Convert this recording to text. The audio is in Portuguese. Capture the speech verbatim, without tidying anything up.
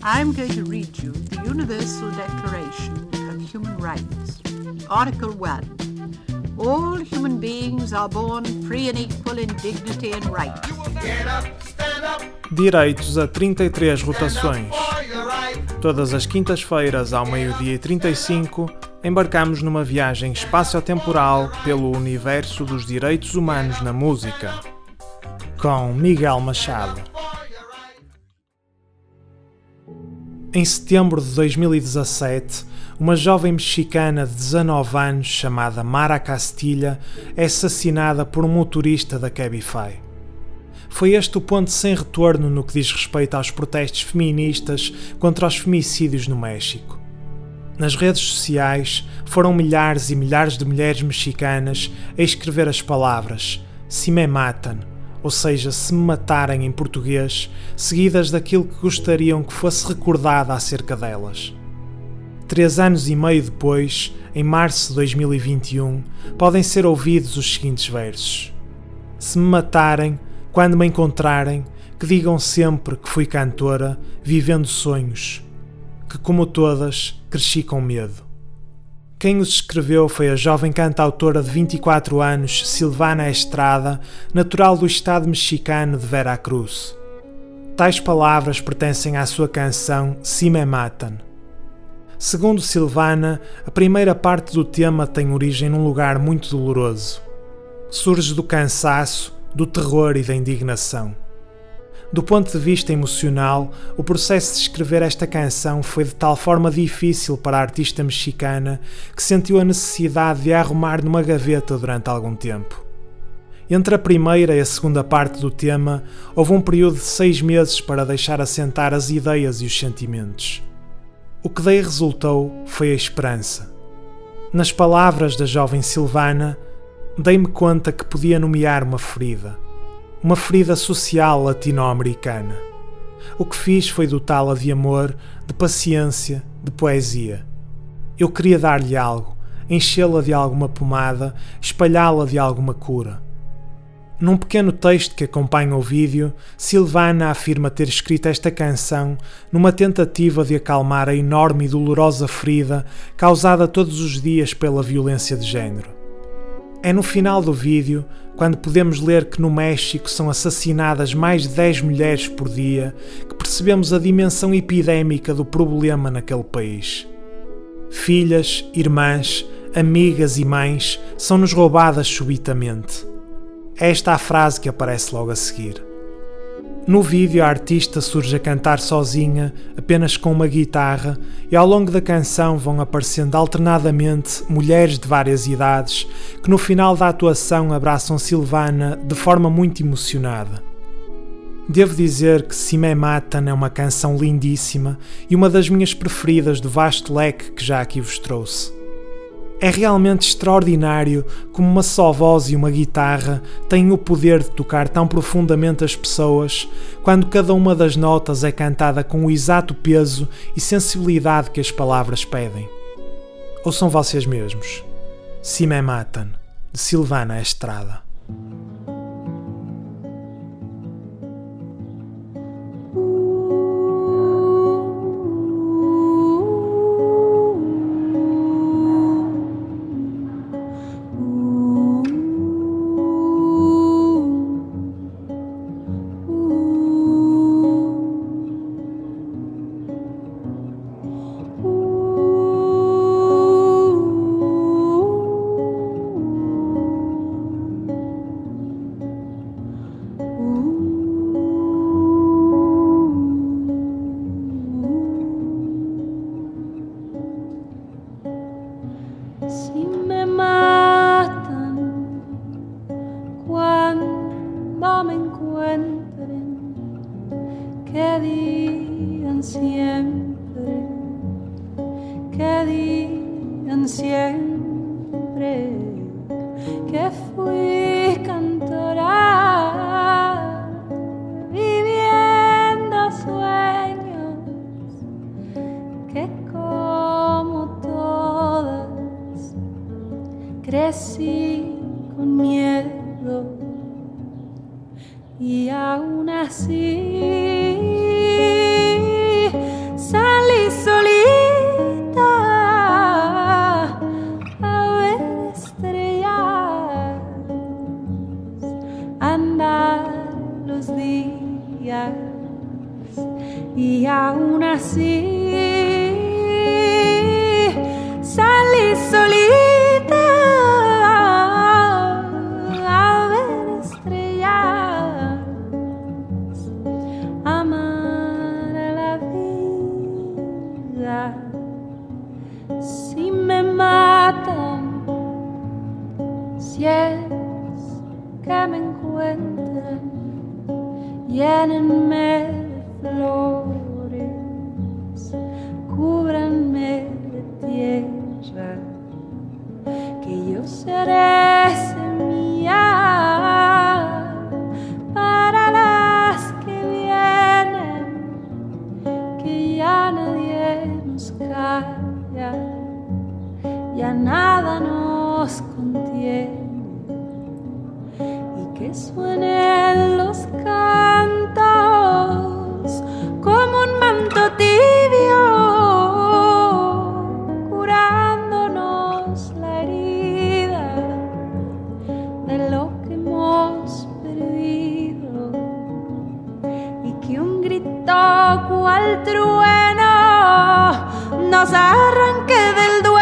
I'm going to read you the Universal Declaration of Human Rights. Article one. All human beings are born free and equal in dignity and rights. Direitos a trinta e três rotações. Todas as quintas-feiras, ao meio-dia e trinta e cinco, embarcamos numa viagem espaço-temporal pelo universo dos direitos humanos na música. Com Miguel Machado. Em setembro de dois mil e dezassete, uma jovem mexicana de dezanove anos chamada Mara Castilla é assassinada por um motorista da Cabify. Foi este o ponto sem retorno no que diz respeito aos protestos feministas contra os femicídios no México. Nas redes sociais foram milhares e milhares de mulheres mexicanas a escrever as palavras "Si me matan", ou seja, "se me matarem" em português, seguidas daquilo que gostariam que fosse recordado acerca delas. Três anos e meio depois, em março de dois mil e vinte e um, podem ser ouvidos os seguintes versos: "Se me matarem, quando me encontrarem, que digam sempre que fui cantora, vivendo sonhos, que como todas, cresci com medo." Quem os escreveu foi a jovem cantautora de vinte e quatro anos, Silvana Estrada, natural do estado mexicano de Veracruz. Tais palavras pertencem à sua canção Si me matan. Segundo Silvana, a primeira parte do tema tem origem num lugar muito doloroso. Surge do cansaço, do terror e da indignação. Do ponto de vista emocional, o processo de escrever esta canção foi de tal forma difícil para a artista mexicana que sentiu a necessidade de a arrumar numa gaveta durante algum tempo. Entre a primeira e a segunda parte do tema, houve um período de seis meses para deixar assentar as ideias e os sentimentos. O que daí resultou foi a esperança. Nas palavras da jovem Silvana, dei-me conta que podia nomear uma ferida. Uma ferida social latino-americana. O que fiz foi dotá-la de amor, de paciência, de poesia. Eu queria dar-lhe algo, enchê-la de alguma pomada, espalhá-la de alguma cura. Num pequeno texto que acompanha o vídeo, Silvana afirma ter escrito esta canção numa tentativa de acalmar a enorme e dolorosa ferida causada todos os dias pela violência de género. É no final do vídeo, quando podemos ler que no México são assassinadas mais de dez mulheres por dia, que percebemos a dimensão epidémica do problema naquele país. Filhas, irmãs, amigas e mães são-nos roubadas subitamente. É esta a frase que aparece logo a seguir. No vídeo, a artista surge a cantar sozinha, apenas com uma guitarra, e ao longo da canção vão aparecendo alternadamente mulheres de várias idades que no final da atuação abraçam Silvana de forma muito emocionada. Devo dizer que Si me matan é uma canção lindíssima e uma das minhas preferidas do vasto leque que já aqui vos trouxe. É realmente extraordinário como uma só voz e uma guitarra têm o poder de tocar tão profundamente as pessoas quando cada uma das notas é cantada com o exato peso e sensibilidade que as palavras pedem. Ouçam vocês mesmos. Si me matan, de Silvana Estrada. Si me matan cuando me encuentren, que digan siempre, que digan siempre que fui cantora, viviendo sueños, que como todas crecí con miedo y aún así y aún así salí solita a ver estrellas, amar a la vida. Si me matan, si es que me encuentran, llénenme de flores, cúbranme de tierra, que yo seré semilla para las que vienen, que ya nadie nos calla, ya nada nos contiene, y que suenen los cantos como un manto tibio, curándonos la herida de lo que hemos perdido, y que un grito cual trueno nos arranque del duelo